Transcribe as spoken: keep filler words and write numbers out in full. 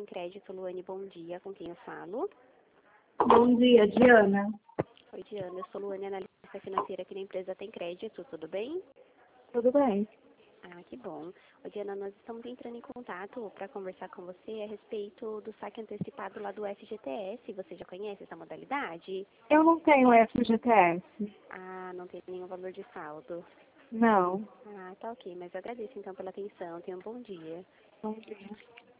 Tem Crédito. Luane, bom dia. Com quem eu falo? Bom dia, Diana. Oi, Diana. Eu sou Luane, analista financeira aqui na empresa Tem Crédito. Tudo bem? Tudo bem? Ah, que bom. Ô, Diana, nós estamos entrando em contato para conversar com você a respeito do saque antecipado lá do F G T S. Você já conhece essa modalidade? Eu não tenho F G T S. Ah, não tem nenhum valor de saldo. Não. Ah, tá ok. Mas eu agradeço então pela atenção. Tenha um bom dia. Bom dia.